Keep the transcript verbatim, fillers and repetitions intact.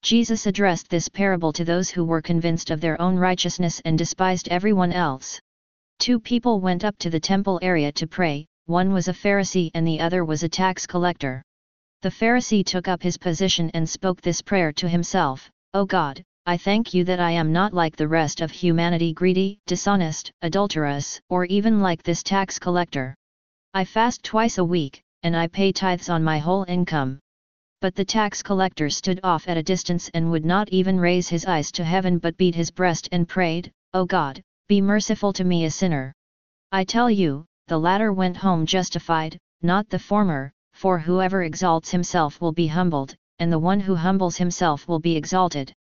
Jesus addressed this parable to those who were convinced of their own righteousness and despised everyone else. Two people went up to the temple area to pray, one was a Pharisee and the other was a tax collector. The Pharisee took up his position and spoke this prayer to himself: "O God, I thank you that I am not like the rest of humanity, greedy, dishonest, adulterous, or even like this tax collector. I fast twice a week, and I pay tithes on my whole income." But the tax collector stood off at a distance and would not even raise his eyes to heaven but beat his breast and prayed, "O God, be merciful to me, a sinner." I tell you, the latter went home justified, not the former, for whoever exalts himself will be humbled, and the one who humbles himself will be exalted.